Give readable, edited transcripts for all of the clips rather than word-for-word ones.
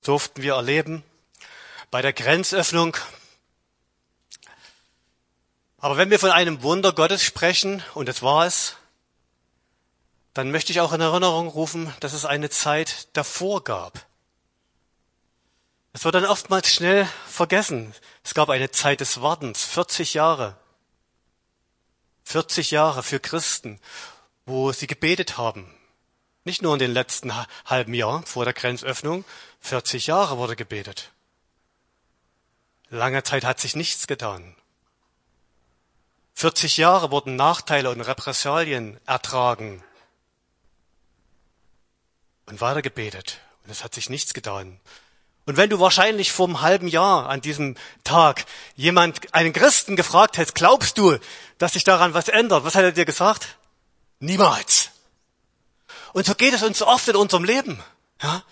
durften wir erleben bei der Grenzöffnung. Aber wenn wir von einem Wunder Gottes sprechen, und das war es, dann möchte ich auch in Erinnerung rufen, dass es eine Zeit davor gab. Es wird dann oftmals schnell vergessen. Es gab eine Zeit des Wartens, 40 Jahre. 40 Jahre für Christen, wo sie gebetet haben. Nicht nur in den letzten halben Jahr vor der Grenzöffnung, 40 Jahre wurde gebetet. Lange Zeit hat sich nichts getan. 40 Jahre wurden Nachteile und Repressalien ertragen und weiter gebetet. Und es hat sich nichts getan. Und wenn du wahrscheinlich vor einem halben Jahr an diesem Tag einen Christen gefragt hättest, glaubst du, dass sich daran was ändert? Was hat er dir gesagt? Niemals. Und so geht es uns so oft in unserem Leben. Ja?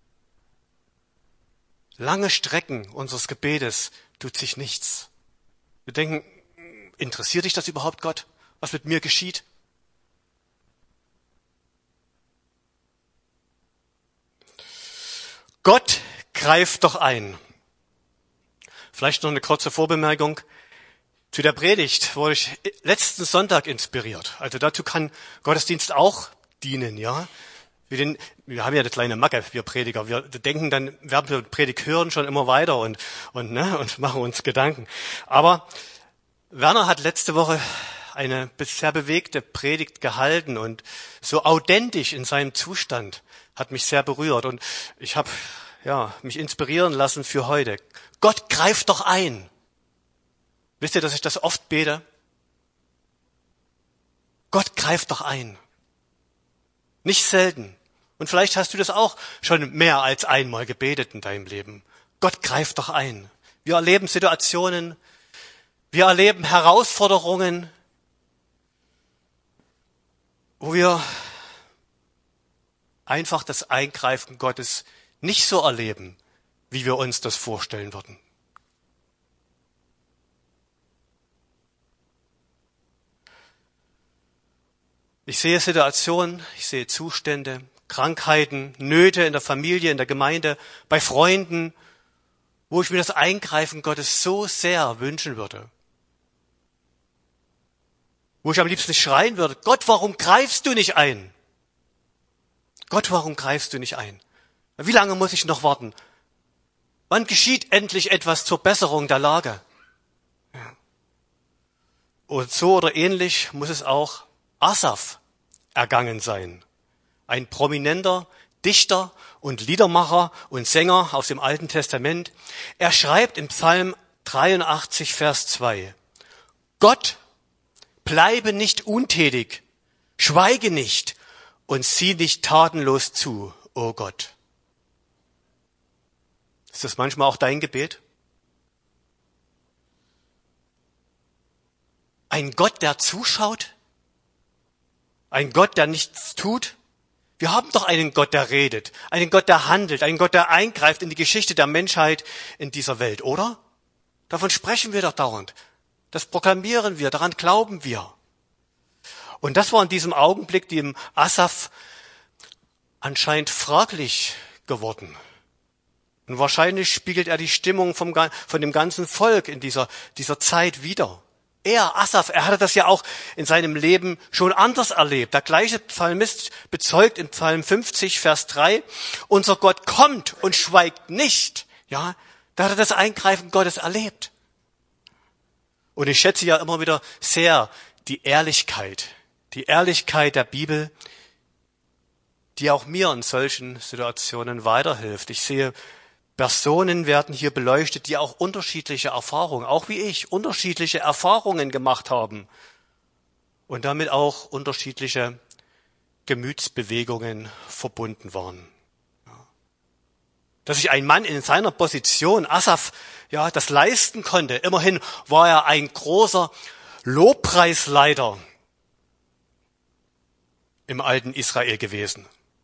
Lange Strecken unseres Gebetes tut sich nichts. Wir denken, interessiert dich das überhaupt, Gott, was mit mir geschieht? Gott greift doch ein. Vielleicht noch eine kurze Vorbemerkung. Zu der Predigt wurde ich letzten Sonntag inspiriert. Also dazu kann Gottesdienst auch dienen, ja. Wir haben ja eine kleine Macke, wir Prediger. Wir denken dann, während wir Predigt hören, schon immer weiter und machen uns Gedanken. Aber Werner hat letzte Woche eine sehr bewegte Predigt gehalten und so authentisch in seinem Zustand hat mich sehr berührt. Und ich habe mich inspirieren lassen für heute. Gott greift doch ein. Wisst ihr, dass ich das oft bete? Gott greift doch ein. Nicht selten. Und vielleicht hast du das auch schon mehr als einmal gebetet in deinem Leben. Gott greift doch ein. Wir erleben Situationen, wir erleben Herausforderungen, wo wir einfach das Eingreifen Gottes nicht so erleben, wie wir uns das vorstellen würden. Ich sehe Situationen, ich sehe Zustände, Krankheiten, Nöte in der Familie, in der Gemeinde, bei Freunden, wo ich mir das Eingreifen Gottes so sehr wünschen würde. Wo ich am liebsten schreien würde, Gott, warum greifst du nicht ein? Gott, warum greifst du nicht ein? Wie lange muss ich noch warten? Wann geschieht endlich etwas zur Besserung der Lage? Ja. Und so oder ähnlich muss es auch Asaf ergangen sein. Ein prominenter Dichter und Liedermacher und Sänger aus dem Alten Testament. Er schreibt im Psalm 83, Vers 2, Gott, bleibe nicht untätig, schweige nicht und sieh nicht tatenlos zu, o Gott. Ist das manchmal auch dein Gebet? Ein Gott, der zuschaut? Ein Gott, der nichts tut? Wir haben doch einen Gott, der redet, einen Gott, der handelt, einen Gott, der eingreift in die Geschichte der Menschheit in dieser Welt, oder? Davon sprechen wir doch dauernd. Das proklamieren wir, daran glauben wir. Und das war in diesem Augenblick dem Asaf anscheinend fraglich geworden. Und wahrscheinlich spiegelt er die Stimmung von dem ganzen Volk in dieser Zeit wider. Asaf, er hatte das ja auch in seinem Leben schon anders erlebt. Der gleiche Psalmist bezeugt in Psalm 50, Vers 3, unser Gott kommt und schweigt nicht. Ja, da hat er das Eingreifen Gottes erlebt. Und ich schätze ja immer wieder sehr die Ehrlichkeit der Bibel, die auch mir in solchen Situationen weiterhilft. Ich sehe, Personen werden hier beleuchtet, die auch unterschiedliche Erfahrungen, auch wie ich, unterschiedliche Erfahrungen gemacht haben und damit auch unterschiedliche Gemütsbewegungen verbunden waren. Dass sich ein Mann in seiner Position, Asaf, das leisten konnte. Immerhin war er ein großer Lobpreisleiter im alten Israel gewesen.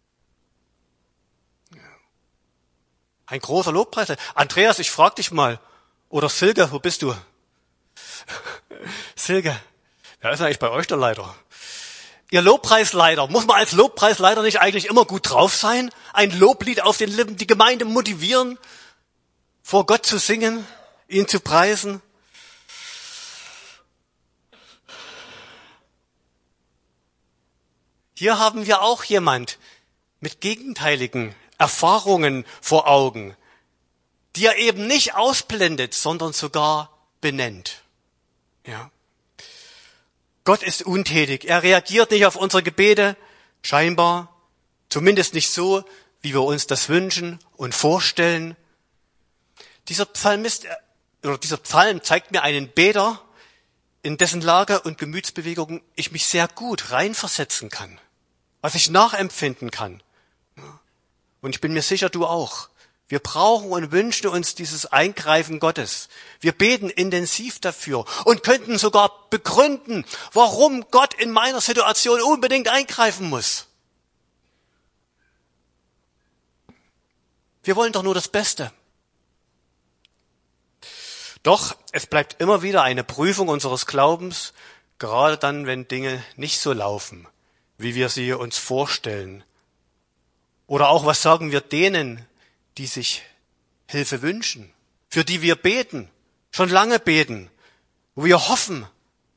Ein großer Lobpreisleiter. Andreas, ich frag dich mal. Oder Silke, wo bist du? Silke, wer ist eigentlich bei euch der Leiter? Ihr Lobpreisleiter, muss man als Lobpreisleiter nicht eigentlich immer gut drauf sein? Ein Loblied auf den Lippen, die Gemeinde motivieren, vor Gott zu singen, ihn zu preisen? Hier haben wir auch jemand mit gegenteiligen Erfahrungen vor Augen, die er eben nicht ausblendet, sondern sogar benennt. Ja. Gott ist untätig. Er reagiert nicht auf unsere Gebete, scheinbar, zumindest nicht so, wie wir uns das wünschen und vorstellen. Dieser Psalm zeigt mir einen Beter, in dessen Lage und Gemütsbewegungen ich mich sehr gut reinversetzen kann, was ich nachempfinden kann. Und ich bin mir sicher, du auch. Wir brauchen und wünschen uns dieses Eingreifen Gottes. Wir beten intensiv dafür und könnten sogar begründen, warum Gott in meiner Situation unbedingt eingreifen muss. Wir wollen doch nur das Beste. Doch es bleibt immer wieder eine Prüfung unseres Glaubens, gerade dann, wenn Dinge nicht so laufen, wie wir sie uns vorstellen. Oder auch, was sagen wir denen, die sich Hilfe wünschen, für die wir beten, schon lange beten, wo wir hoffen.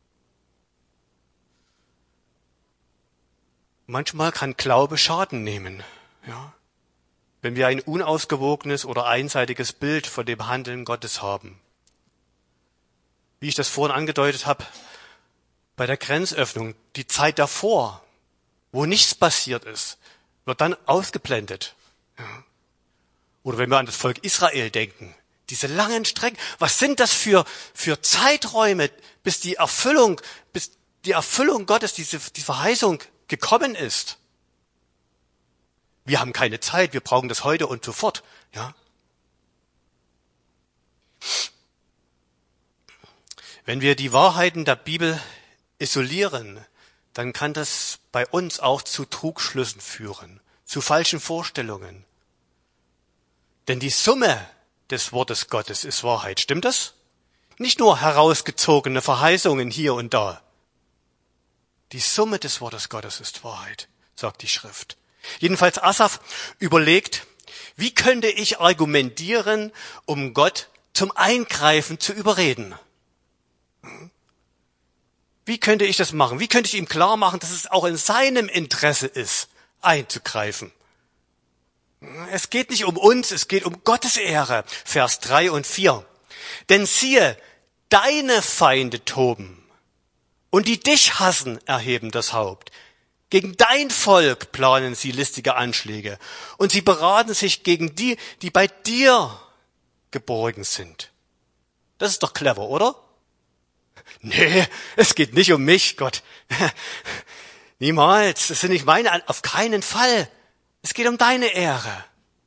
Manchmal kann Glaube Schaden nehmen, ja, wenn wir ein unausgewogenes oder einseitiges Bild von dem Handeln Gottes haben. Wie ich das vorhin angedeutet habe, bei der Grenzöffnung, die Zeit davor, wo nichts passiert ist, wird dann ausgeblendet. Ja. Oder wenn wir an das Volk Israel denken, diese langen Strecken, was sind das für Zeiträume, bis die Erfüllung Gottes, die Verheißung gekommen ist? Wir haben keine Zeit, wir brauchen das heute und sofort, ja. Wenn wir die Wahrheiten der Bibel isolieren, dann kann das bei uns auch zu Trugschlüssen führen, zu falschen Vorstellungen. Denn die Summe des Wortes Gottes ist Wahrheit. Stimmt das? Nicht nur herausgezogene Verheißungen hier und da. Die Summe des Wortes Gottes ist Wahrheit, sagt die Schrift. Jedenfalls Asaf überlegt, wie könnte ich argumentieren, um Gott zum Eingreifen zu überreden? Wie könnte ich das machen? Wie könnte ich ihm klar machen, dass es auch in seinem Interesse ist, einzugreifen? Es geht nicht um uns, es geht um Gottes Ehre. Vers 3 und 4. Denn siehe, deine Feinde toben und die dich hassen, erheben das Haupt. Gegen dein Volk planen sie listige Anschläge und sie beraten sich gegen die, die bei dir geborgen sind. Das ist doch clever, oder? Nee, es geht nicht um mich, Gott. Niemals, das sind nicht meine, auf keinen Fall. Es geht um deine Ehre.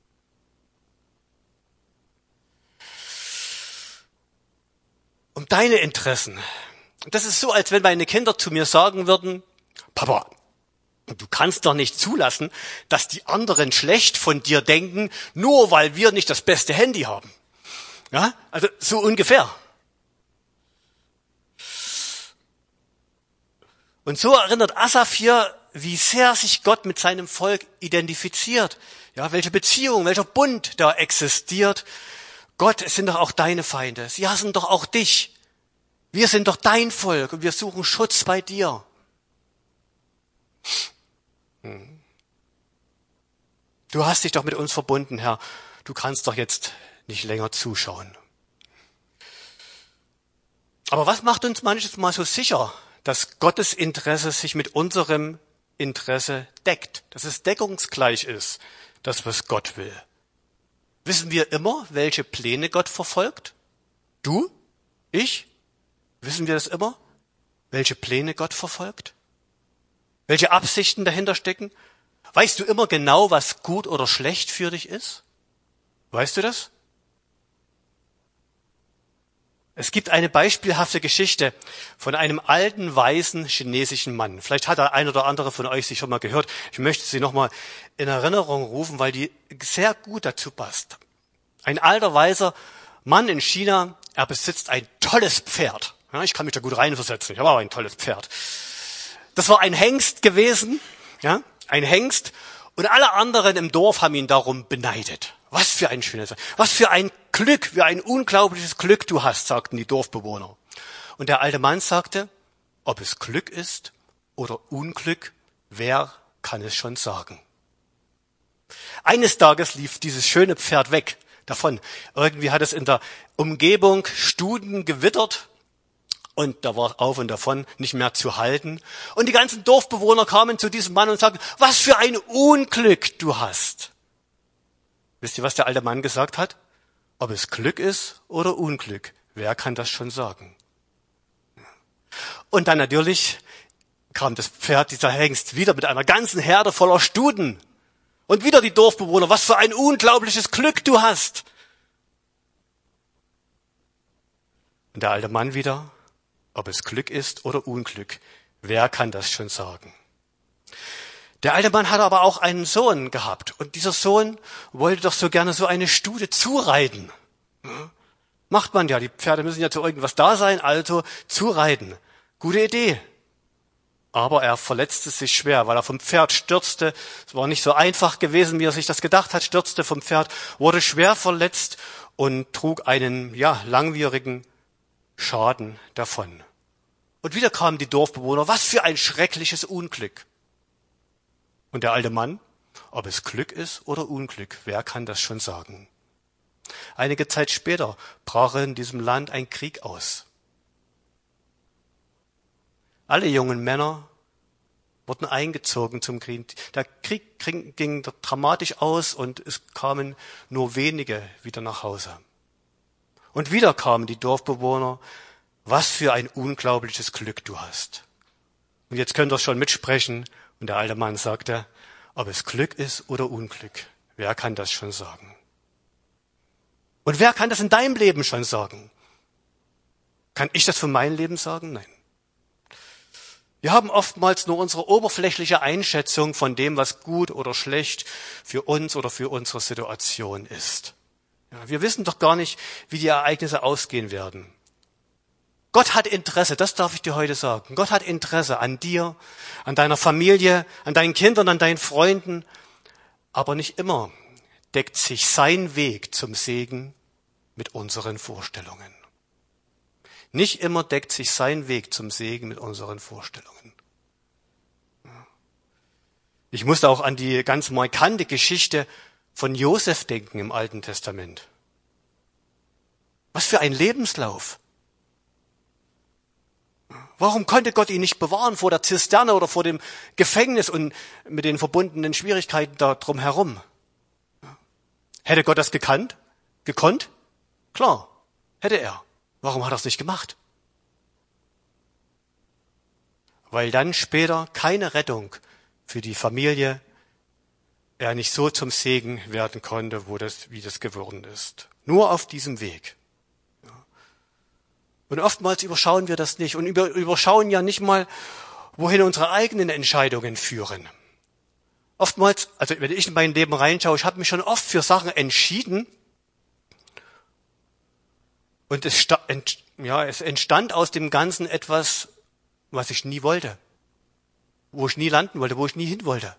Um deine Interessen. Das ist so, als wenn meine Kinder zu mir sagen würden, Papa, du kannst doch nicht zulassen, dass die anderen schlecht von dir denken, nur weil wir nicht das beste Handy haben. Ja, also so ungefähr. Und so erinnert Asaf hier, wie sehr sich Gott mit seinem Volk identifiziert. Ja, welche Beziehung, welcher Bund da existiert. Gott, es sind doch auch deine Feinde. Sie hassen doch auch dich. Wir sind doch dein Volk und wir suchen Schutz bei dir. Du hast dich doch mit uns verbunden, Herr. Du kannst doch jetzt nicht länger zuschauen. Aber was macht uns manches Mal so sicher, dass Gottes Interesse sich mit unserem Interesse deckt, dass es deckungsgleich ist, das, was Gott will? Wissen wir immer, welche Pläne Gott verfolgt? Du? Ich? Wissen wir das immer? Welche Pläne Gott verfolgt? Welche Absichten dahinter stecken? Weißt du immer genau, was gut oder schlecht für dich ist? Weißt du das? Es gibt eine beispielhafte Geschichte von einem alten, weisen chinesischen Mann. Vielleicht hat der ein oder andere von euch sie schon mal gehört. Ich möchte sie nochmal in Erinnerung rufen, weil die sehr gut dazu passt. Ein alter, weiser Mann in China, er besitzt ein tolles Pferd. Ja, ich kann mich da gut reinversetzen, ich habe auch ein tolles Pferd. Das war ein Hengst gewesen, ja, ein Hengst. Und alle anderen im Dorf haben ihn darum beneidet. Was für ein schönes, was für ein Glück, wie ein unglaubliches Glück du hast, sagten die Dorfbewohner. Und der alte Mann sagte, ob es Glück ist oder Unglück, wer kann es schon sagen? Eines Tages lief dieses schöne Pferd weg davon. Irgendwie hat es in der Umgebung Stunden gewittert und da war auf und davon nicht mehr zu halten. Und die ganzen Dorfbewohner kamen zu diesem Mann und sagten, was für ein Unglück du hast. Wisst ihr, was der alte Mann gesagt hat? Ob es Glück ist oder Unglück, wer kann das schon sagen? Und dann natürlich kam das Pferd, dieser Hengst, wieder mit einer ganzen Herde voller Stuten. Und wieder die Dorfbewohner, was für ein unglaubliches Glück du hast. Und der alte Mann wieder, ob es Glück ist oder Unglück, wer kann das schon sagen? Der alte Mann hatte aber auch einen Sohn gehabt. Und dieser Sohn wollte doch so gerne so eine Stute zureiten. Macht man ja, die Pferde müssen ja zu irgendwas da sein, also zureiten. Gute Idee. Aber er verletzte sich schwer, weil er vom Pferd stürzte. Es war nicht so einfach gewesen, wie er sich das gedacht hat, stürzte vom Pferd, wurde schwer verletzt und trug einen, langwierigen Schaden davon. Und wieder kamen die Dorfbewohner, was für ein schreckliches Unglück. Und der alte Mann, ob es Glück ist oder Unglück, wer kann das schon sagen? Einige Zeit später brach in diesem Land ein Krieg aus. Alle jungen Männer wurden eingezogen zum Krieg. Der Krieg ging dramatisch aus und es kamen nur wenige wieder nach Hause. Und wieder kamen die Dorfbewohner, was für ein unglaubliches Glück du hast. Und jetzt könnt ihr schon mitsprechen. Und der alte Mann sagte, ob es Glück ist oder Unglück, wer kann das schon sagen? Und wer kann das in deinem Leben schon sagen? Kann ich das von meinem Leben sagen? Nein. Wir haben oftmals nur unsere oberflächliche Einschätzung von dem, was gut oder schlecht für uns oder für unsere Situation ist. Ja, wir wissen doch gar nicht, wie die Ereignisse ausgehen werden. Gott hat Interesse, das darf ich dir heute sagen. Gott hat Interesse an dir, an deiner Familie, an deinen Kindern, an deinen Freunden. Aber nicht immer deckt sich sein Weg zum Segen mit unseren Vorstellungen. Nicht immer deckt sich sein Weg zum Segen mit unseren Vorstellungen. Ich musste auch an die ganz markante Geschichte von Josef denken im Alten Testament. Was für ein Lebenslauf. Warum konnte Gott ihn nicht bewahren vor der Zisterne oder vor dem Gefängnis und mit den verbundenen Schwierigkeiten da drumherum? Hätte Gott das gekonnt? Klar, hätte er. Warum hat er es nicht gemacht? Weil dann später keine Rettung für die Familie er nicht so zum Segen werden konnte, wie das geworden ist. Nur auf diesem Weg. Und oftmals überschauen wir das nicht und überschauen ja nicht mal, wohin unsere eigenen Entscheidungen führen. Oftmals, also wenn ich in mein Leben reinschaue, ich habe mich schon oft für Sachen entschieden und es entstand aus dem Ganzen etwas, was ich nie wollte, wo ich nie landen wollte, wo ich nie hin wollte.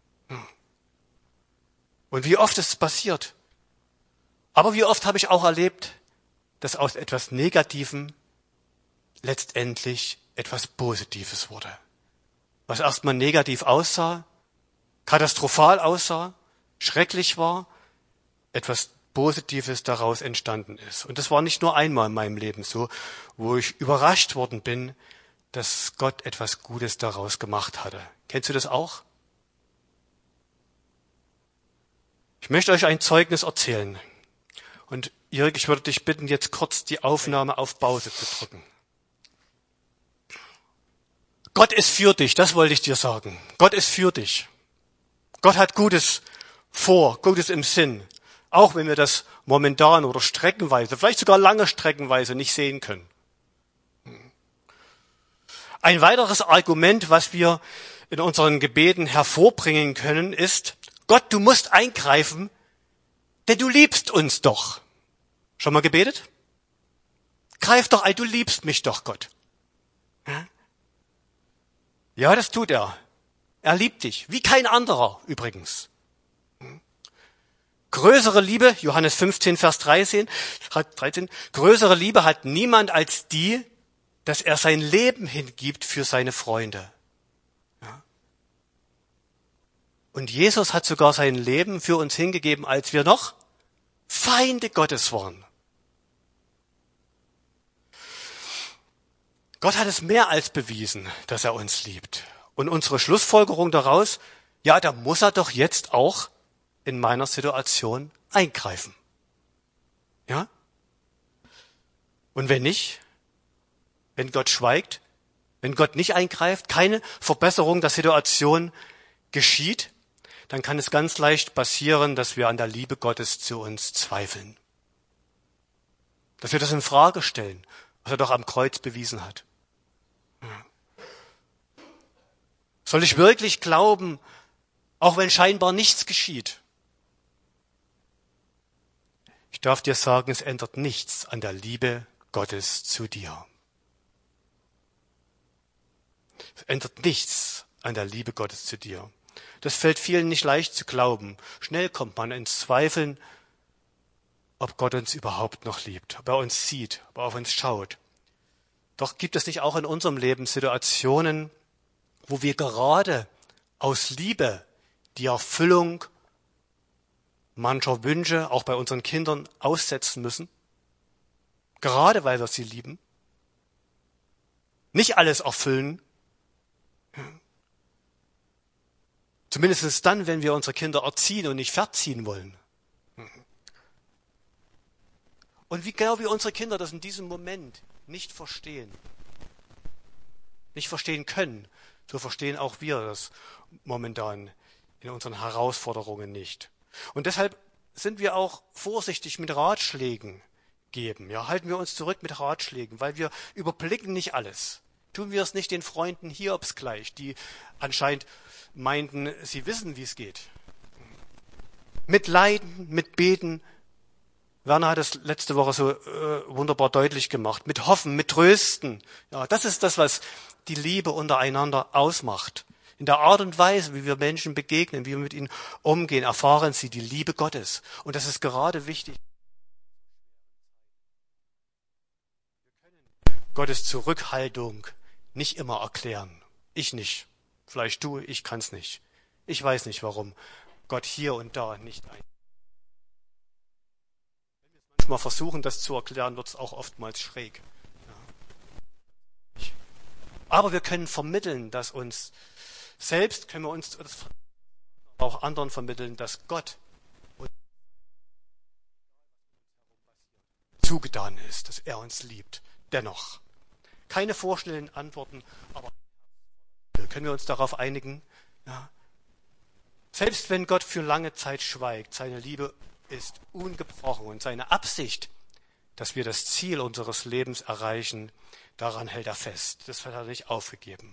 Und wie oft ist es passiert? Aber wie oft habe ich auch erlebt, dass aus etwas Negativem letztendlich etwas Positives wurde. Was erstmal negativ aussah, katastrophal aussah, schrecklich war, etwas Positives daraus entstanden ist. Und das war nicht nur einmal in meinem Leben so, wo ich überrascht worden bin, dass Gott etwas Gutes daraus gemacht hatte. Kennst du das auch? Ich möchte euch ein Zeugnis erzählen. Und Jörg, ich würde dich bitten, jetzt kurz die Aufnahme auf Pause zu drücken. Gott ist für dich, das wollte ich dir sagen. Gott ist für dich. Gott hat Gutes vor, Gutes im Sinn. Auch wenn wir das momentan oder streckenweise, vielleicht sogar lange streckenweise nicht sehen können. Ein weiteres Argument, was wir in unseren Gebeten hervorbringen können, ist, Gott, du musst eingreifen, denn du liebst uns doch. Schon mal gebetet? Greif doch ein, du liebst mich doch, Gott. Ja? Ja, das tut er. Er liebt dich, wie kein anderer übrigens. Größere Liebe, Johannes 15, Vers 13, größere Liebe hat niemand als die, dass er sein Leben hingibt für seine Freunde. Ja. Und Jesus hat sogar sein Leben für uns hingegeben, als wir noch Feinde Gottes waren. Gott hat es mehr als bewiesen, dass er uns liebt. Und unsere Schlussfolgerung daraus, ja, da muss er doch jetzt auch in meiner Situation eingreifen. Ja? Und wenn nicht, wenn Gott schweigt, wenn Gott nicht eingreift, keine Verbesserung der Situation geschieht, dann kann es ganz leicht passieren, dass wir an der Liebe Gottes zu uns zweifeln. Dass wir das in Frage stellen, was er doch am Kreuz bewiesen hat. Soll ich wirklich glauben, auch wenn scheinbar nichts geschieht? Ich darf dir sagen, es ändert nichts an der Liebe Gottes zu dir. Es ändert nichts an der Liebe Gottes zu dir. Das fällt vielen nicht leicht zu glauben. Schnell kommt man ins Zweifeln, ob Gott uns überhaupt noch liebt, ob er uns sieht, ob er auf uns schaut. Doch gibt es nicht auch in unserem Leben Situationen, wo wir gerade aus Liebe die Erfüllung mancher Wünsche, auch bei unseren Kindern, aussetzen müssen? Gerade weil wir sie lieben? Nicht alles erfüllen? Zumindest dann, wenn wir unsere Kinder erziehen und nicht verziehen wollen. Und wie genau wie unsere Kinder das in diesem Moment nicht verstehen können, so verstehen auch wir das momentan in unseren Herausforderungen nicht. Und deshalb sind wir auch vorsichtig mit Ratschlägen geben. Ja, halten wir uns zurück mit Ratschlägen, weil wir überblicken nicht alles. Tun wir es nicht den Freunden Hiobs gleich, die anscheinend meinten, sie wissen, wie es geht. Mit Leiden, mit Beten. Werner hat es letzte Woche so wunderbar deutlich gemacht. Mit Hoffen, mit Trösten. Ja, das ist das, was die Liebe untereinander ausmacht. In der Art und Weise, wie wir Menschen begegnen, wie wir mit ihnen umgehen, erfahren sie die Liebe Gottes. Und das ist gerade wichtig. Wir können Gottes Zurückhaltung nicht immer erklären. Ich nicht. Vielleicht du, ich kann es nicht. Ich weiß nicht, warum Gott hier und da nicht ein. Wenn wir es manchmal versuchen, das zu erklären, wird es auch oftmals schräg. Ja. Aber wir können vermitteln, dass uns selbst können wir uns auch anderen vermitteln, dass Gott uns zugetan ist, dass er uns liebt. Dennoch. Keine vorschnellen Antworten, aber können wir uns darauf einigen? Ja. Selbst wenn Gott für lange Zeit schweigt, seine Liebe ist ungebrochen und seine Absicht, dass wir das Ziel unseres Lebens erreichen, daran hält er fest. Das hat er nicht aufgegeben.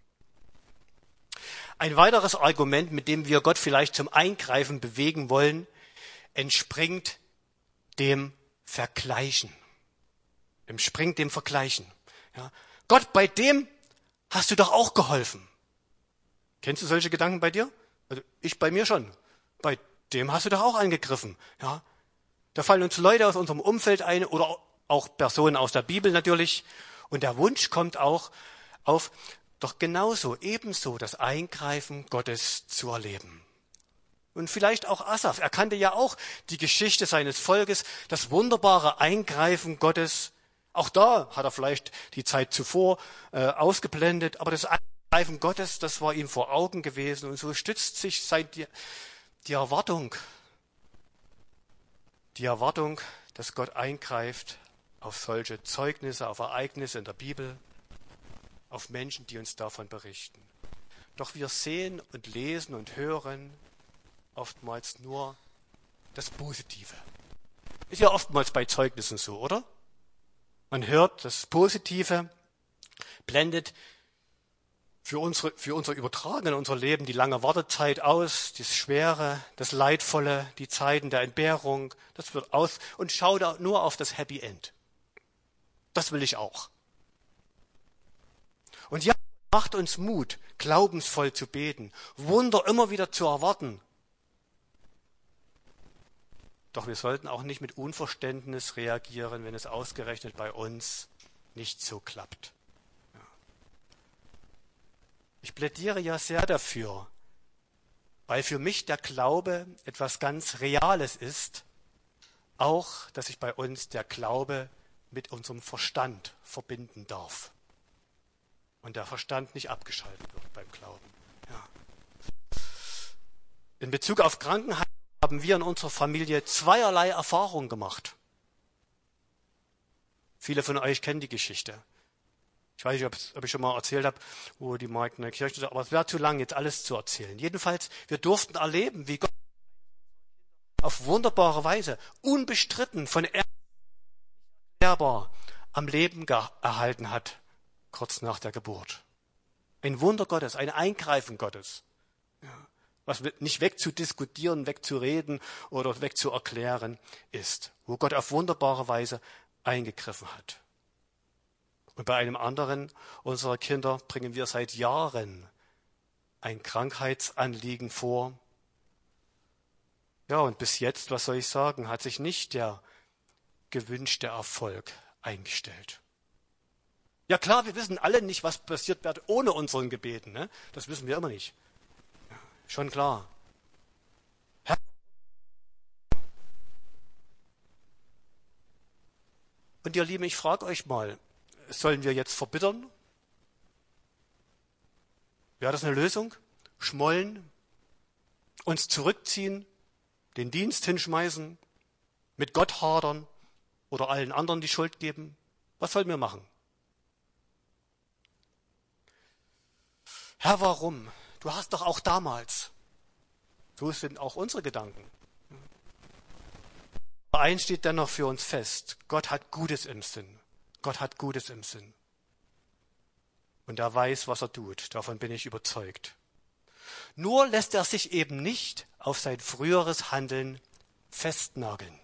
Ein weiteres Argument, mit dem wir Gott vielleicht zum Eingreifen bewegen wollen, entspringt dem Vergleichen. Entspringt dem Vergleichen. Ja. Gott, bei dem hast du doch auch geholfen. Kennst du solche Gedanken bei dir? Also ich bei mir schon. Bei dem hast du doch auch angegriffen. Ja. Da fallen uns Leute aus unserem Umfeld ein oder auch Personen aus der Bibel natürlich. Und der Wunsch kommt auch auf, doch genauso, ebenso das Eingreifen Gottes zu erleben. Und vielleicht auch Asaf. Er kannte ja auch die Geschichte seines Volkes, das wunderbare Eingreifen Gottes. Auch da hat er vielleicht die Zeit zuvor ausgeblendet, aber das Eingreifen Gottes, das war ihm vor Augen gewesen. Und so stützt sich die Erwartung, dass Gott eingreift auf solche Zeugnisse, auf Ereignisse in der Bibel, auf Menschen, die uns davon berichten. Doch wir sehen und lesen und hören oftmals nur das Positive. Ist ja oftmals bei Zeugnissen so, oder? Man hört das Positive, blendet für unser Übertragen in unser Leben die lange Wartezeit aus, das Schwere, das Leidvolle, die Zeiten der Entbehrung, das wird aus und schaut nur auf das Happy End. Das will ich auch. Und ja, macht uns Mut, glaubensvoll zu beten, Wunder immer wieder zu erwarten. Doch wir sollten auch nicht mit Unverständnis reagieren, wenn es ausgerechnet bei uns nicht so klappt. Ja. Ich plädiere ja sehr dafür, weil für mich der Glaube etwas ganz Reales ist, auch, dass sich bei uns der Glaube mit unserem Verstand verbinden darf. Und der Verstand nicht abgeschaltet wird beim Glauben. Ja. In Bezug auf Krankenheilung haben wir in unserer Familie zweierlei Erfahrungen gemacht. Viele von euch kennen die Geschichte. Ich weiß nicht, ob ich schon mal erzählt habe, wo die Markt in der Kirche ist, aber es wäre zu lang, jetzt alles zu erzählen. Jedenfalls, wir durften erleben, wie Gott auf wunderbare Weise, unbestritten, von erklärbar am Leben erhalten hat, kurz nach der Geburt. Ein Wunder Gottes, ein Eingreifen Gottes. Ja, was nicht wegzudiskutieren, wegzureden oder wegzuerklären ist, wo Gott auf wunderbare Weise eingegriffen hat. Und bei einem anderen unserer Kinder bringen wir seit Jahren ein Krankheitsanliegen vor. Ja, und bis jetzt, was soll ich sagen, hat sich nicht der gewünschte Erfolg eingestellt. Ja klar, wir wissen alle nicht, was passiert wird ohne unseren Gebeten. Ne? Das wissen wir immer nicht. Ja, schon klar. Und ihr Lieben, ich frage euch mal, sollen wir jetzt verbittern? Wäre das eine Lösung? Schmollen? Uns zurückziehen? Den Dienst hinschmeißen? Mit Gott hadern? Oder allen anderen die Schuld geben? Was sollen wir machen? Herr, warum? Du hast doch auch damals. So sind auch unsere Gedanken. Aber eins steht dennoch für uns fest. Gott hat Gutes im Sinn. Gott hat Gutes im Sinn. Und er weiß, was er tut. Davon bin ich überzeugt. Nur lässt er sich eben nicht auf sein früheres Handeln festnageln.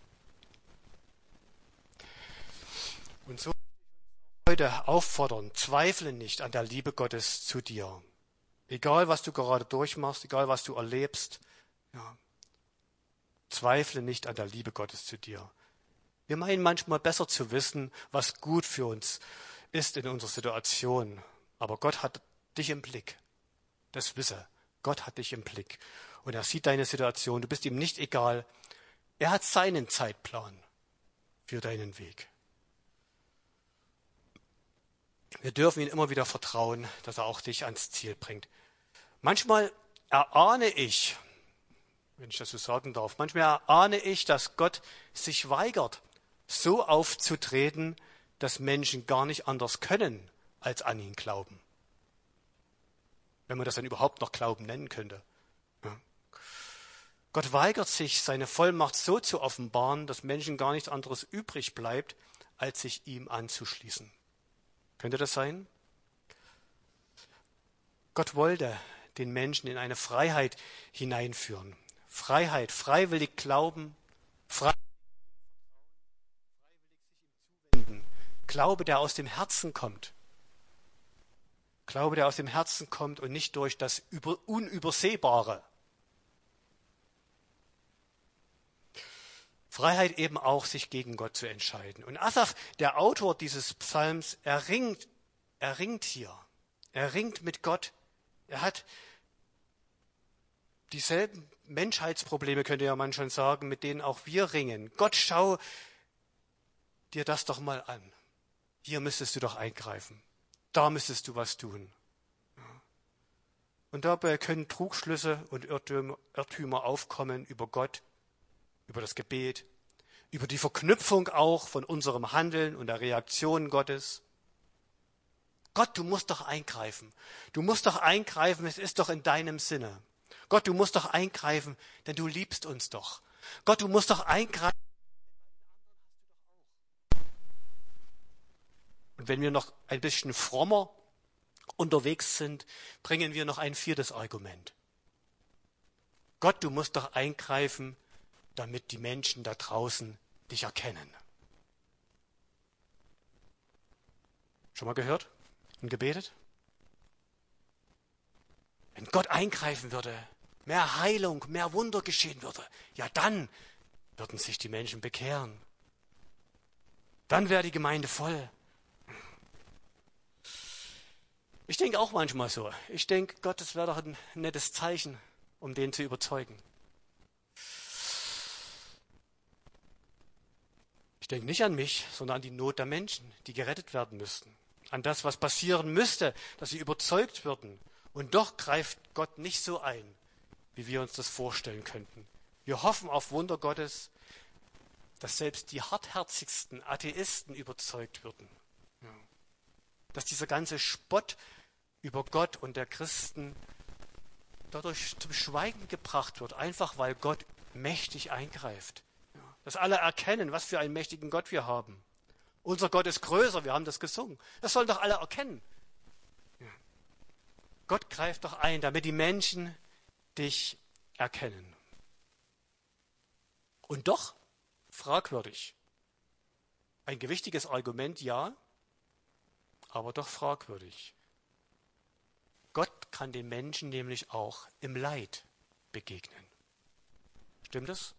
Und so heute auffordern, zweifle nicht an der Liebe Gottes zu dir. Egal, was du gerade durchmachst, egal, was du erlebst, ja, zweifle nicht an der Liebe Gottes zu dir. Wir meinen manchmal besser zu wissen, was gut für uns ist in unserer Situation. Aber Gott hat dich im Blick. Das wisse. Gott hat dich im Blick. Und er sieht deine Situation. Du bist ihm nicht egal. Er hat seinen Zeitplan für deinen Weg. Wir dürfen ihm immer wieder vertrauen, dass er auch dich ans Ziel bringt. Manchmal erahne ich, wenn ich das so sagen darf, dass Gott sich weigert, so aufzutreten, dass Menschen gar nicht anders können, als an ihn glauben. Wenn man das dann überhaupt noch Glauben nennen könnte. Ja. Gott weigert sich, seine Vollmacht so zu offenbaren, dass Menschen gar nichts anderes übrig bleibt, als sich ihm anzuschließen. Könnte das sein? Gott wollte den Menschen in eine Freiheit hineinführen. Freiheit, freiwillig glauben, freiwillig sich ihm zuwenden. Glaube, der aus dem Herzen kommt. Glaube, der aus dem Herzen kommt und nicht durch das Unübersehbare. Freiheit eben auch, sich gegen Gott zu entscheiden. Und Asaf, der Autor dieses Psalms, er ringt hier. Er ringt mit Gott. Er hat dieselben Menschheitsprobleme, könnte ja man schon sagen, mit denen auch wir ringen. Gott, schau dir das doch mal an. Hier müsstest du doch eingreifen. Da müsstest du was tun. Und dabei können Trugschlüsse und Irrtümer aufkommen über Gott, über das Gebet, über die Verknüpfung auch von unserem Handeln und der Reaktion Gottes. Gott, du musst doch eingreifen. Du musst doch eingreifen, es ist doch in deinem Sinne. Gott, du musst doch eingreifen, denn du liebst uns doch. Gott, du musst doch eingreifen. Und wenn wir noch ein bisschen frommer unterwegs sind, bringen wir noch ein viertes Argument. Gott, du musst doch eingreifen, damit die Menschen da draußen dich erkennen. Schon mal gehört und gebetet? Wenn Gott eingreifen würde, mehr Heilung, mehr Wunder geschehen würde, ja dann würden sich die Menschen bekehren. Dann wäre die Gemeinde voll. Ich denke auch manchmal so. Ich denke, Gott, das wäre doch ein nettes Zeichen, um den zu überzeugen. Ich denke nicht an mich, sondern an die Not der Menschen, die gerettet werden müssten. An das, was passieren müsste, dass sie überzeugt würden. Und doch greift Gott nicht so ein, wie wir uns das vorstellen könnten. Wir hoffen auf Wunder Gottes, dass selbst die hartherzigsten Atheisten überzeugt würden. Ja. Dass dieser ganze Spott über Gott und der Christen dadurch zum Schweigen gebracht wird, einfach weil Gott mächtig eingreift. Ja. Dass alle erkennen, was für einen mächtigen Gott wir haben. Unser Gott ist größer, wir haben das gesungen. Das sollen doch alle erkennen. Ja. Gott greift doch ein, damit die Menschen dich erkennen. Und doch fragwürdig. Ein gewichtiges Argument, ja, aber doch fragwürdig. Gott kann den Menschen nämlich auch im Leid begegnen. Stimmt es?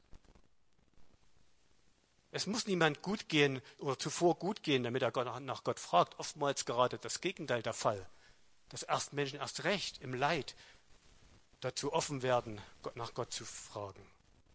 Es muss niemand gut gehen oder zuvor gut gehen, damit er nach Gott fragt. Oftmals gerade das Gegenteil der Fall. Dass erst Menschen erst recht im Leid dazu offen werden, nach Gott zu fragen.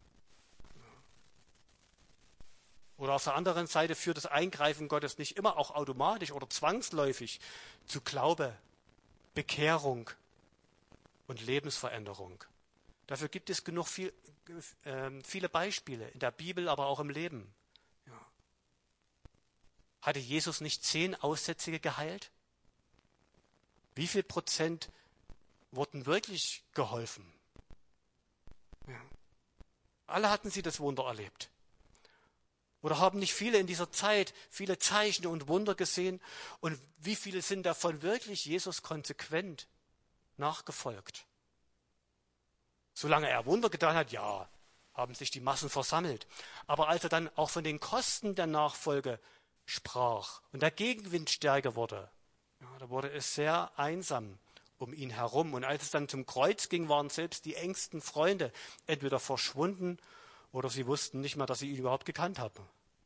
Oder auf der anderen Seite führt das Eingreifen Gottes nicht immer auch automatisch oder zwangsläufig zu Glaube, Bekehrung und Lebensveränderung. Dafür gibt es genug viele Beispiele in der Bibel, aber auch im Leben. Ja. Hatte Jesus nicht 10 Aussätzige geheilt? Wie viel Prozent wurden wirklich geholfen? Ja. Alle hatten sie das Wunder erlebt. Oder haben nicht viele in dieser Zeit viele Zeichen und Wunder gesehen? Und wie viele sind davon wirklich Jesus konsequent nachgefolgt? Solange er Wunder getan hat, ja, haben sich die Massen versammelt. Aber als er dann auch von den Kosten der Nachfolge sprach und der Gegenwind stärker wurde, ja, da wurde es sehr einsam um ihn herum. Und als es dann zum Kreuz ging, waren selbst die engsten Freunde entweder verschwunden oder sie wussten nicht mehr, dass sie ihn überhaupt gekannt haben.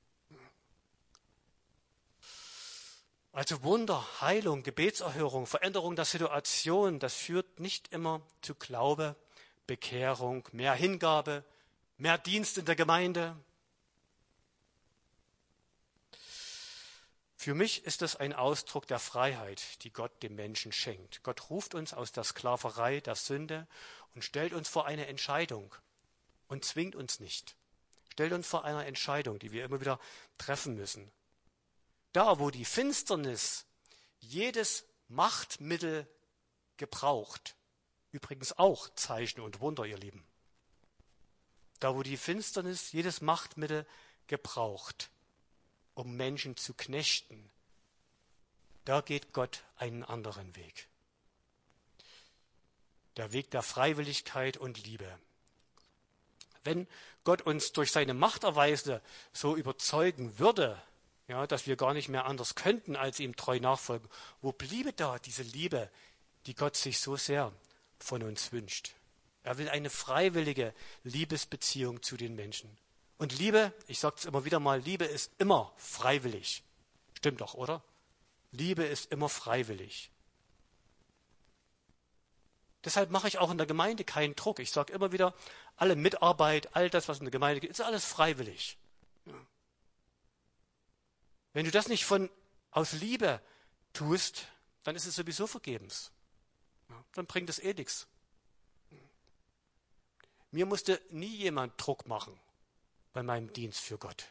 Also Wunder, Heilung, Gebetserhörung, Veränderung der Situation, das führt nicht immer zu Glaube, Bekehrung, mehr Hingabe, mehr Dienst in der Gemeinde. Für mich ist es ein Ausdruck der Freiheit, die Gott dem Menschen schenkt. Gott ruft uns aus der Sklaverei der Sünde und stellt uns vor eine Entscheidung und zwingt uns nicht. Stellt uns vor einer Entscheidung, die wir immer wieder treffen müssen. Da, wo die Finsternis jedes Machtmittel gebraucht, übrigens auch Zeichen und Wunder, ihr Lieben. Da, wo die Finsternis jedes Machtmittel gebraucht, um Menschen zu knechten, da geht Gott einen anderen Weg. Der Weg der Freiwilligkeit und Liebe. Wenn Gott uns durch seine Machterweise so überzeugen würde, ja, dass wir gar nicht mehr anders könnten, als ihm treu nachfolgen, wo bliebe da diese Liebe, die Gott sich so sehr von uns wünscht? Er will eine freiwillige Liebesbeziehung zu den Menschen. Und Liebe, ich sage es immer wieder mal, Liebe ist immer freiwillig. Stimmt doch, oder? Liebe ist immer freiwillig. Deshalb mache ich auch in der Gemeinde keinen Druck. Ich sage immer wieder, alle Mitarbeit, all das, was in der Gemeinde geht, ist alles freiwillig. Ja. Wenn du das nicht aus Liebe tust, dann ist es sowieso vergebens. Ja, dann bringt es eh nichts. Mir musste nie jemand Druck machen bei meinem Dienst für Gott.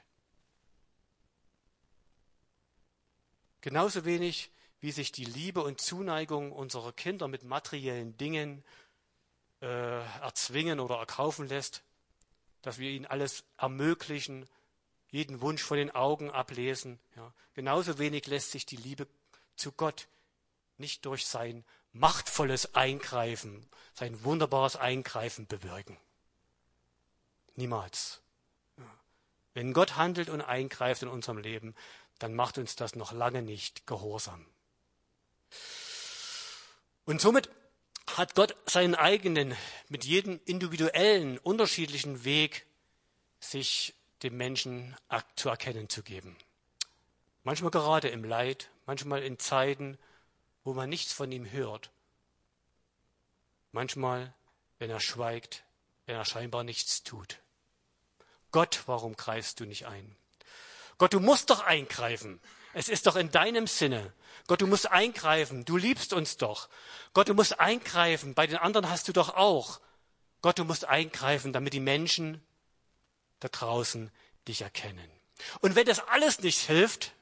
Genauso wenig, wie sich die Liebe und Zuneigung unserer Kinder mit materiellen Dingen erzwingen oder erkaufen lässt, dass wir ihnen alles ermöglichen, jeden Wunsch vor den Augen ablesen. Ja. Genauso wenig lässt sich die Liebe zu Gott nicht durch sein machtvolles Eingreifen, sein wunderbares Eingreifen bewirken. Niemals. Ja. Wenn Gott handelt und eingreift in unserem Leben, dann macht uns das noch lange nicht gehorsam. Und somit hat Gott seinen eigenen, mit jedem individuellen, unterschiedlichen Weg, sich dem Menschen zu erkennen zu geben. Manchmal gerade im Leid, manchmal in Zeiten, wo man nichts von ihm hört. Manchmal, wenn er schweigt, wenn er scheinbar nichts tut. Gott, warum greifst du nicht ein? Gott, du musst doch eingreifen. Es ist doch in deinem Sinne. Gott, du musst eingreifen. Du liebst uns doch. Gott, du musst eingreifen. Bei den anderen hast du doch auch. Gott, du musst eingreifen, damit die Menschen da draußen dich erkennen. Und wenn das alles nichts hilft,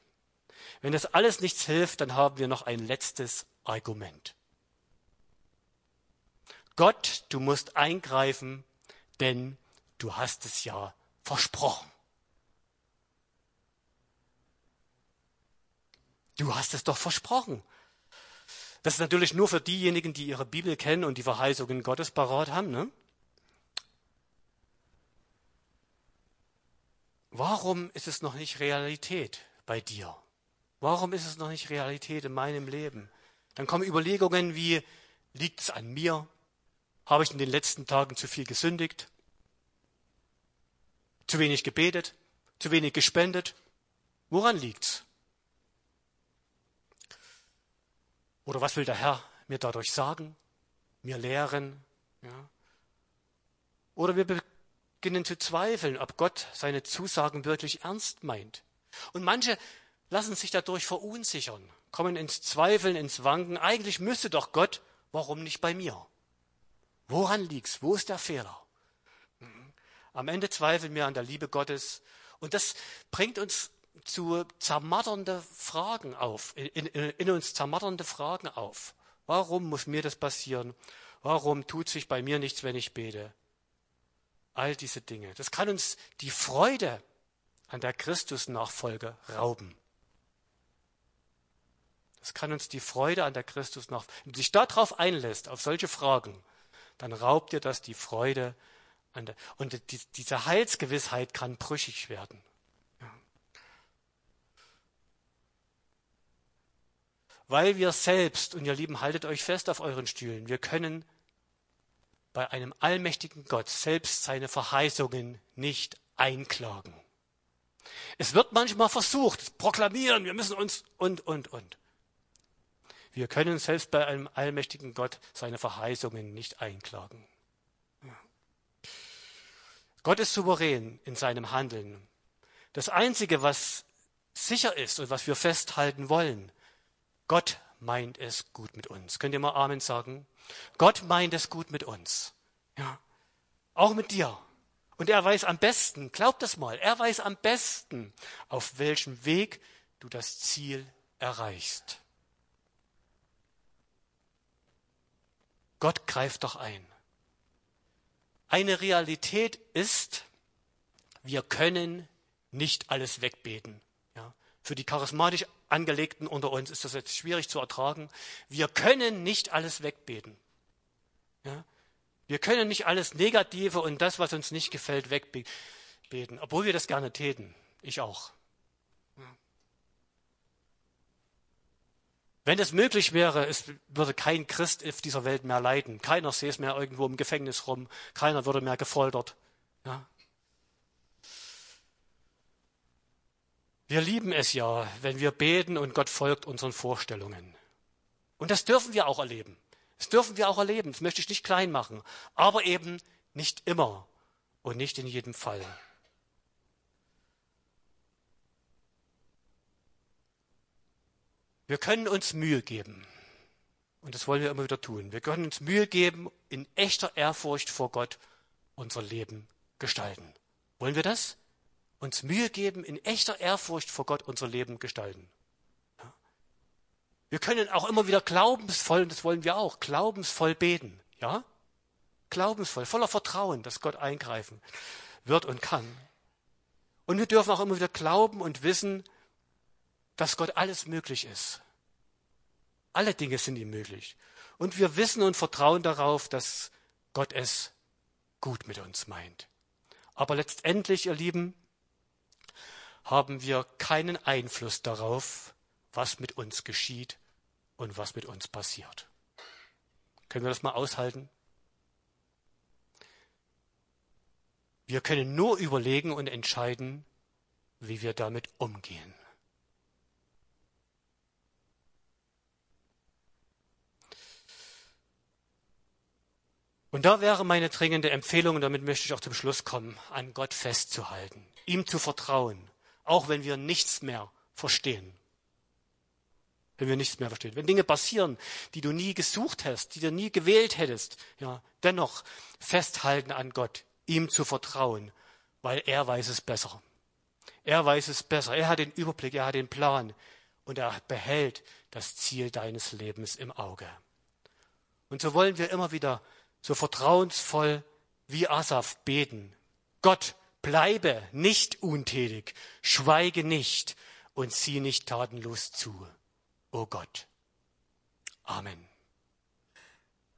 dann haben wir noch ein letztes Argument. Gott, du musst eingreifen, denn du hast es ja versprochen. Du hast es doch versprochen. Das ist natürlich nur für diejenigen, die ihre Bibel kennen und die Verheißungen Gottes parat haben, ne? Warum ist es noch nicht Realität bei dir? Warum ist es noch nicht Realität in meinem Leben? Dann kommen Überlegungen wie, liegt es an mir? Habe ich in den letzten Tagen zu viel gesündigt? Zu wenig gebetet? Zu wenig gespendet? Woran liegt's? Oder was will der Herr mir dadurch sagen, mir lehren? Ja. Oder wir beginnen zu zweifeln, ob Gott seine Zusagen wirklich ernst meint. Und manche lassen sich dadurch verunsichern, kommen ins Zweifeln, ins Wanken. Eigentlich müsste doch Gott, warum nicht bei mir? Woran liegt's? Wo ist der Fehler? Am Ende zweifeln wir an der Liebe Gottes. Und das bringt uns zu zermatternde Fragen auf, in uns zermatternde Fragen auf. Warum muss mir das passieren? Warum tut sich bei mir nichts, wenn ich bete? All diese Dinge. Das kann uns die Freude an der Christusnachfolge rauben. Das kann uns die Freude an der Christusnachfolge. Wenn du dich darauf einlässt, auf solche Fragen, dann raubt dir das die Freude an der, und diese Heilsgewissheit kann brüchig werden. Weil wir selbst, und ihr Lieben, haltet euch fest auf euren Stühlen, wir können bei einem allmächtigen Gott selbst seine Verheißungen nicht einklagen. Es wird manchmal versucht, proklamieren, wir müssen uns und. Wir können selbst bei einem allmächtigen Gott seine Verheißungen nicht einklagen. Gott ist souverän in seinem Handeln. Das Einzige, was sicher ist und was wir festhalten wollen, Gott meint es gut mit uns. Könnt ihr mal Amen sagen? Gott meint es gut mit uns. Ja. Auch mit dir. Und er weiß am besten, glaubt das mal, er weiß am besten, auf welchem Weg du das Ziel erreichst. Gott greift doch ein. Eine Realität ist, wir können nicht alles wegbeten. Ja. Für die charismatisch Angelegten unter uns ist das jetzt schwierig zu ertragen. Wir können nicht alles wegbeten. Ja. Wir können nicht alles Negative und das, was uns nicht gefällt, wegbeten, obwohl wir das gerne täten. Ich auch. Ja. Wenn es möglich wäre, es würde kein Christ auf dieser Welt mehr leiden. Keiner säß mehr irgendwo im Gefängnis rum. Keiner würde mehr gefoltert. Ja. Wir lieben es ja, wenn wir beten und Gott folgt unseren Vorstellungen. Und das dürfen wir auch erleben. Das dürfen wir auch erleben. Das möchte ich nicht klein machen. Aber eben nicht immer und nicht in jedem Fall. Wir können uns Mühe geben. Und das wollen wir immer wieder tun. Wir können uns Mühe geben, in echter Ehrfurcht vor Gott unser Leben gestalten. Wollen wir das? Uns Mühe geben, in echter Ehrfurcht vor Gott unser Leben gestalten. Ja. Wir können auch immer wieder glaubensvoll, und das wollen wir auch, glaubensvoll beten. Ja? Glaubensvoll, voller Vertrauen, dass Gott eingreifen wird und kann. Und wir dürfen auch immer wieder glauben und wissen, dass Gott alles möglich ist. Alle Dinge sind ihm möglich. Und wir wissen und vertrauen darauf, dass Gott es gut mit uns meint. Aber letztendlich, ihr Lieben, haben wir keinen Einfluss darauf, was mit uns geschieht und was mit uns passiert. Können wir das mal aushalten? Wir können nur überlegen und entscheiden, wie wir damit umgehen. Und da wäre meine dringende Empfehlung, und damit möchte ich auch zum Schluss kommen, an Gott festzuhalten, ihm zu vertrauen, auch wenn wir nichts mehr verstehen. Wenn Dinge passieren, die du nie gesucht hast, die du nie gewählt hättest, ja, dennoch festhalten an Gott, ihm zu vertrauen, weil er weiß es besser. Er weiß es besser. Er hat den Überblick, er hat den Plan und er behält das Ziel deines Lebens im Auge. Und so wollen wir immer wieder so vertrauensvoll wie Asaf beten. Gott, bleibe nicht untätig, schweige nicht und sieh nicht tatenlos zu. O Gott. Amen.